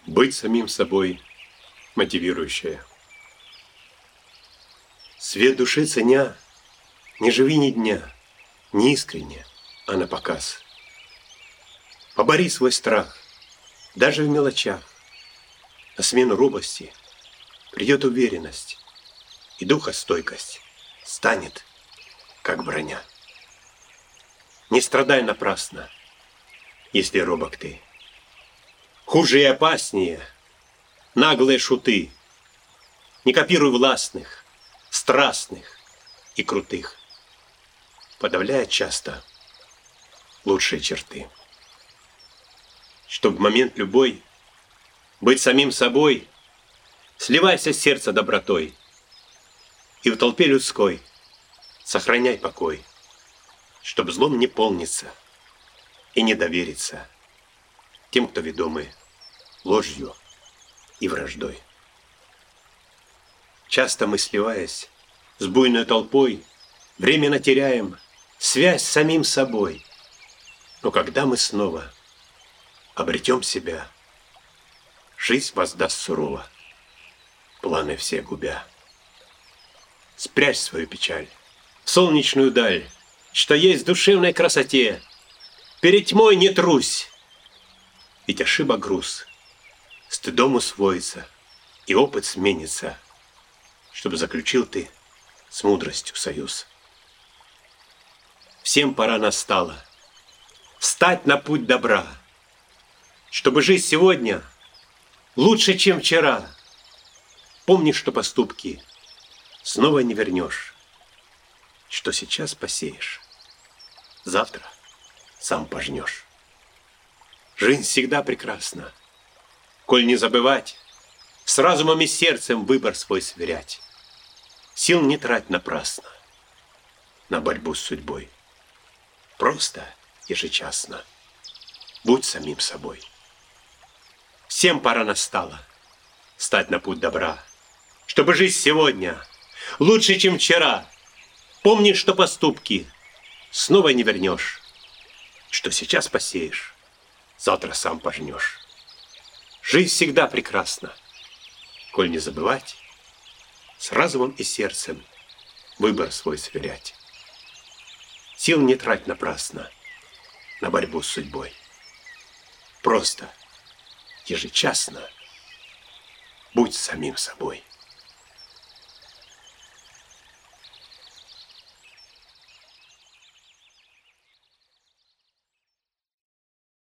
Быть самим собой мотивирующее. Свет души ценя, не живи ни дня, не искренне, а напоказ. Побори свой страх, даже в мелочах. На смену робости придет уверенность, и духостойкость станет, как броня. Не страдай напрасно, если робок ты. Хуже и опаснее наглые шуты. Не копируй властных, страстных и крутых, подавляя часто лучшие черты. Чтоб в момент любой быть самим собой, сливайся с сердца добротой, и в толпе людской сохраняй покой, чтоб злом не полниться и не довериться тем, кто ведомы ложью и враждой. Часто мы, сливаясь с буйной толпой, временно теряем связь с самим собой. Но когда мы снова обретем себя, жизнь воздаст сурово, планы все губя. Спрячь свою печаль в солнечную даль, что есть в душевной красоте. Перед тьмой не трусь, ведь ошибок груз стыдом усвоится, и опыт сменится, чтобы заключил ты с мудростью союз. Всем пора настала встать на путь добра, чтобы жить сегодня лучше, чем вчера. Помни, что поступки снова не вернешь, что сейчас посеешь, завтра сам пожнешь. Жизнь всегда прекрасна, коль не забывать, с разумом и сердцем выбор свой сверять. Сил не трать напрасно на борьбу с судьбой. Просто ежечасно будь самим собой. Всем пора настала стать на путь добра, чтобы жить сегодня лучше, чем вчера. Помни, что поступки снова не вернешь, что сейчас посеешь, завтра сам пожнешь. Жизнь всегда прекрасна, коль не забывать, с разумом и сердцем выбор свой сверять. Сил не трать напрасно на борьбу с судьбой. Просто ежечасно будь самим собой.